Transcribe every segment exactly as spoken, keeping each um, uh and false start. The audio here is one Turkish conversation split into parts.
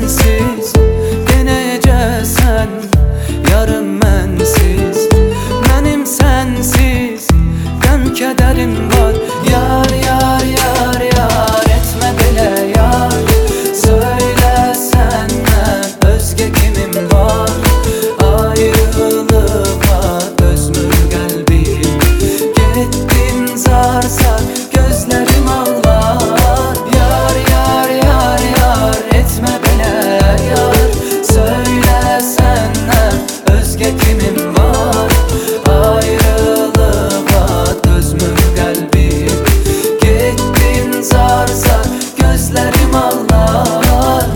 sensiz, deneyeceksen yarım mənsiz. Mənim sensiz qəm kədərim var. Yar yar yar yar etmə belə yar. Söyle senden özge kimim var? Ayrılığa dözmür qəlbim. Getdin zar zar gözlerim ağlar. Yar yar yar yar etmə belə yar. Söyle senden özge kimim var? Ayrılığa dözmür qəlbim. Getdin zar zar gözlerim ağlar.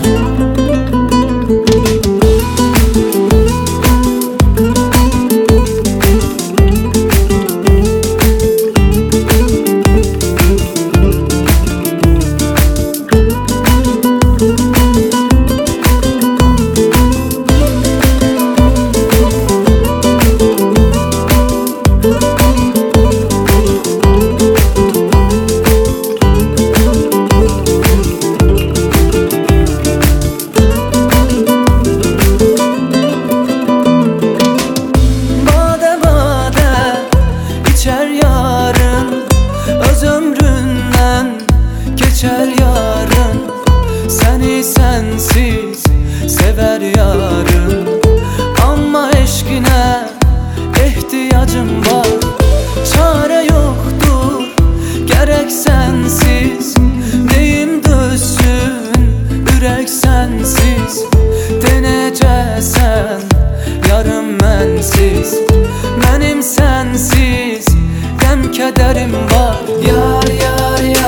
Geçer yarın, seni sensiz sever yarın. Ama eşkine ihtiyacım var. Çare yoktur gerek sensiz. Neyim dözsün ürek sensiz. Deneyeceksen yarım mənsiz. Mənim sensiz qəm kədərim var. Yar yar yar